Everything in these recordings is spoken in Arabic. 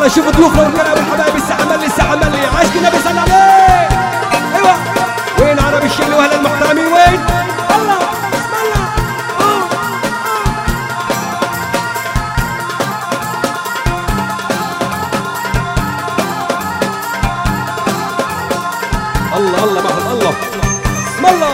يلا شوف ضيوفنا والكلام والحبايب. الساعة ملي الساعة ملي عاشق النبي صلى الله عليه. ايوه وين عرب الشله واهل المحترمين وين؟ الله بسم الله. الله الله محمد الله بسم الله.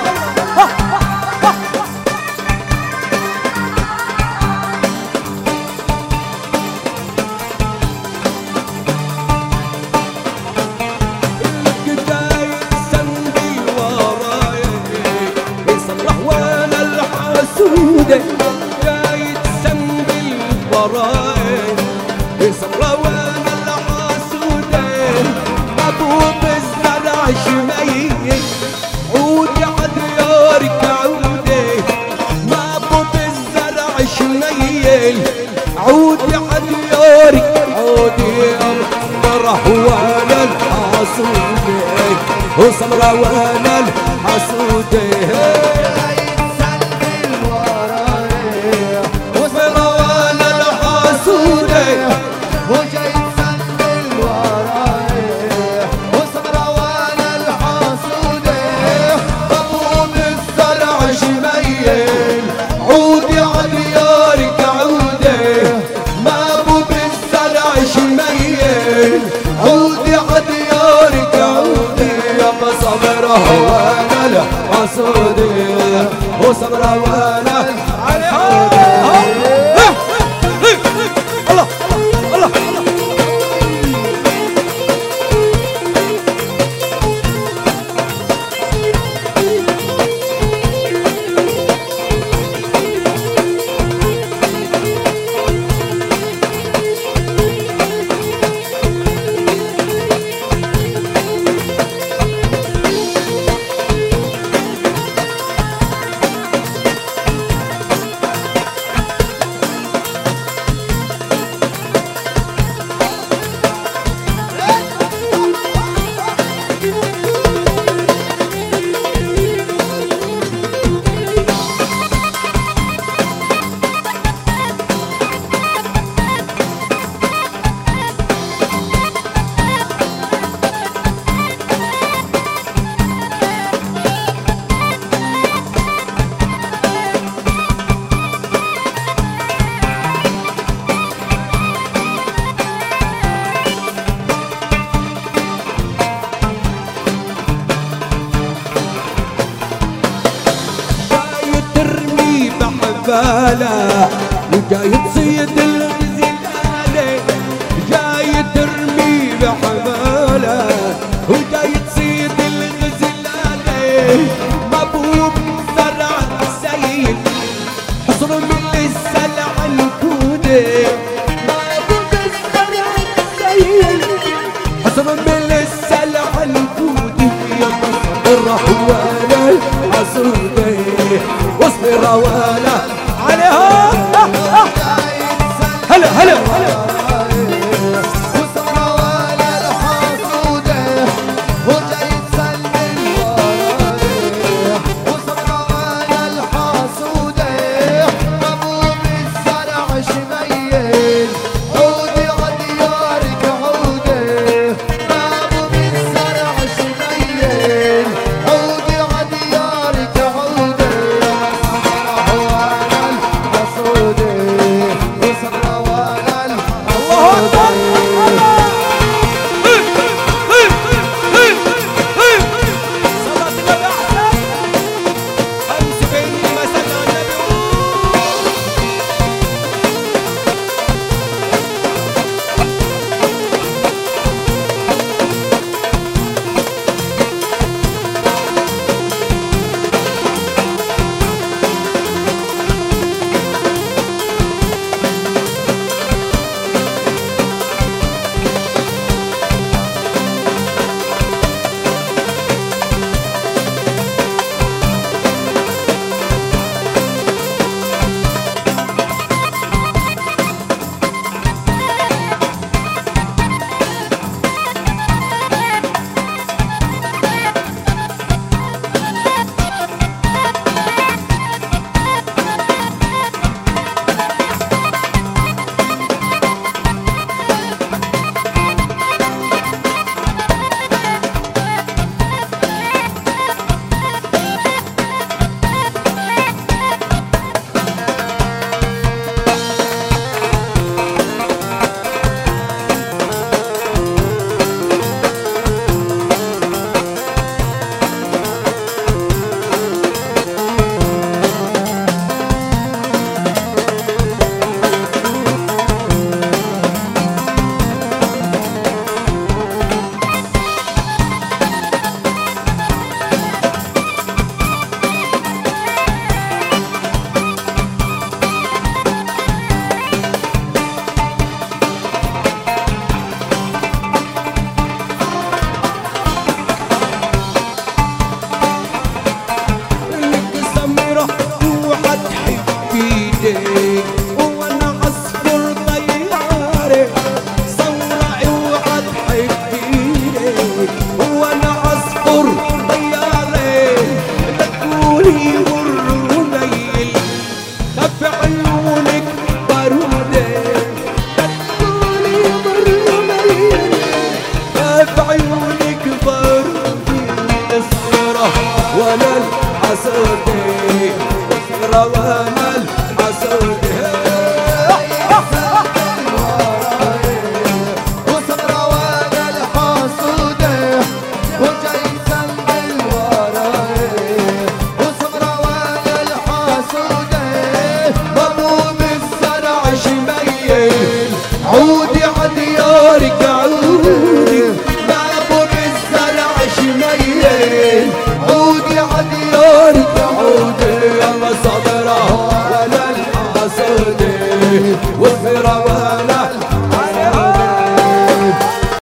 جاي تسنبل وراي يصبر وانا الحاسودين ابو بالزرع شميل عودي عديارك عودي ما ابو بالزرع شميل عودي عديارك عودي فرح وانا الحاسودين وصبر وانا الحاسودين وجاي تسندل وراي وصبر وانا الحاسودة ابو بالزرع شميل عودي عديارك عودي ما ابو بالزرع شميل عودي عديارك عودي يا صبر وانا الحاسودة وصبر وانا الحاسودة. وجاي تصيد الغزلانة جاي ترمي بحبالة وجاي تصيد الغزلانة مبوب زرع السيل حصر من السلع الكودة مبوب زرع السيل حصر من السلع الكودة يا مصر وانا الحسودة واصبر وانا